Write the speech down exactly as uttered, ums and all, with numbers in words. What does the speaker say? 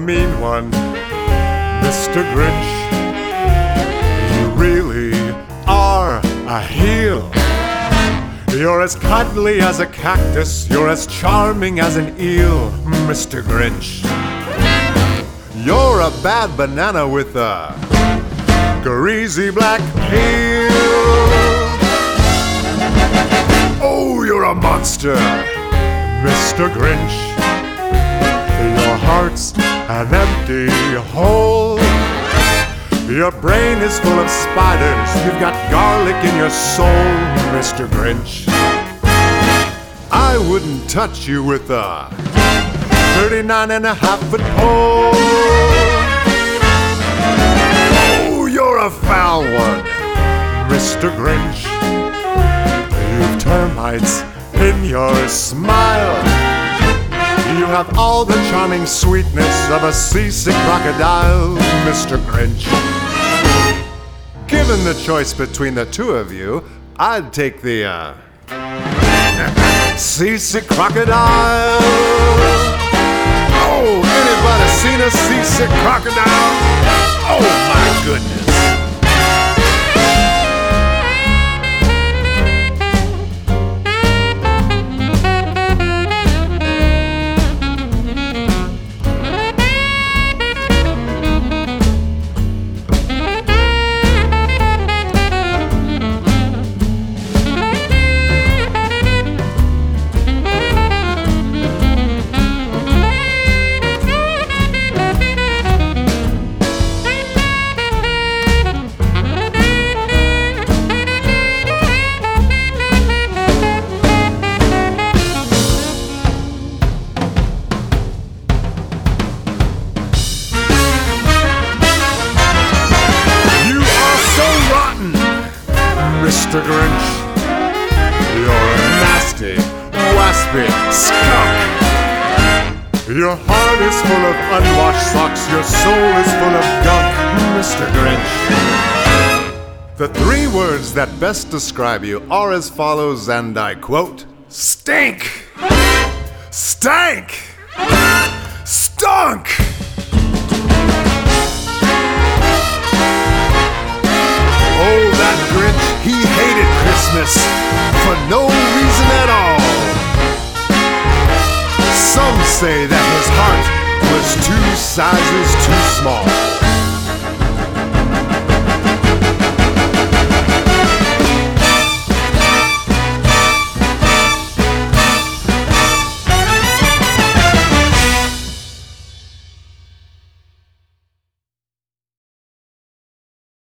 mean one, Mister Grinch. You really are a heel. You're as cuddly as a cactus, you're as charming as an eel, Mister Grinch. You're a bad banana with a greasy black peel. Oh, you're a monster, Mister Grinch. Your heart's an empty hole. Your brain is full of spiders, you've got garlic in your soul, Mister Grinch. I wouldn't touch you with a thirty-nine and a half foot pole. Oh, you're a foul one, Mister Grinch. You've termites in your smile. You have all the charming sweetness of a seasick crocodile, Mister Grinch. Given the choice between the two of you, I'd take the, uh, seasick crocodile. Oh, anybody seen a seasick crocodile? Oh my goodness. Mister Grinch, you're a nasty, waspy skunk. Your heart is full of unwashed socks, your soul is full of gunk, Mister Grinch. The three words that best describe you are as follows, and I quote, stink, stank, stunk. Oh, that Grinch, he hated Christmas for no reason at all. Some say that his heart was two sizes too small.